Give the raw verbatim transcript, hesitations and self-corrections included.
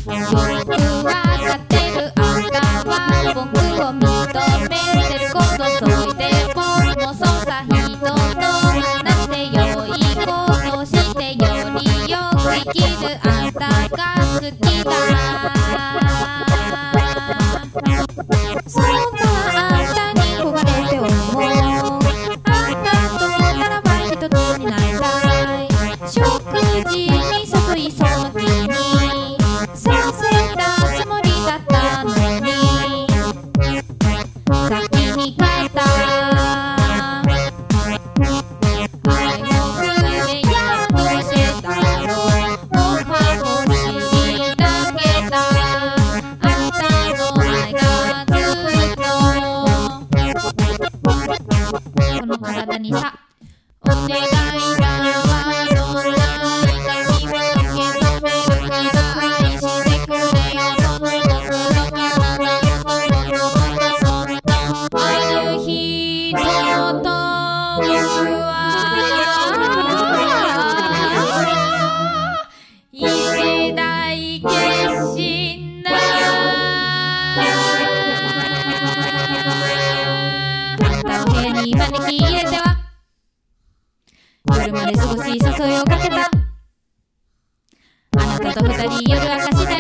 よくわかってるあんたは僕を認めてることそいで僕もそうさ人となって良いことしてよりよく生きるあんたが好きだ。そんなあんたに焦がれて思うあんたとならば一つになりたい。食事に誘いその気にさせたつもりだったのに先に帰った愛の船やどうしてだろうおはを知りだけだあんたの愛がずっとこの体にさお願いだわどんな痛みも受け止めるから愛してくれよその僕の体よその僕のそんなある日のと僕は一大決心だ。あんたを部屋に招き入れては夜まで過ごし誘いをかけたあなたと二人夜明かしで